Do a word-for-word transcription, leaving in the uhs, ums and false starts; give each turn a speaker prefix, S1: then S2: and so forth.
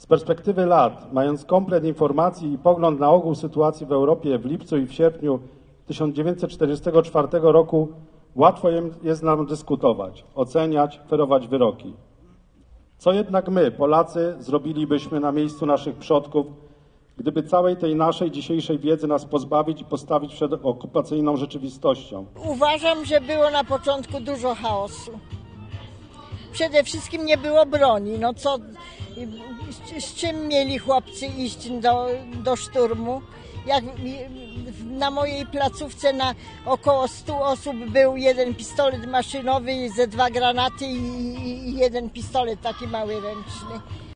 S1: perspektywy lat, mając komplet informacji i pogląd na ogół sytuacji w Europie w lipcu i w sierpniu tysiąc dziewięćset czterdziestego czwartego roku, łatwo jest nam dyskutować, oceniać, ferować wyroki. Co jednak my, Polacy, zrobilibyśmy na miejscu naszych przodków, gdyby całej tej naszej dzisiejszej wiedzy nas pozbawić i postawić przed okupacyjną rzeczywistością?
S2: Uważam, że było na początku dużo chaosu. Przede wszystkim nie było broni. No co, z, z czym mieli chłopcy iść do, do szturmu? Jak na mojej placówce na około stu osób był jeden pistolet maszynowy, ze dwa granaty i, i jeden pistolet taki mały ręczny.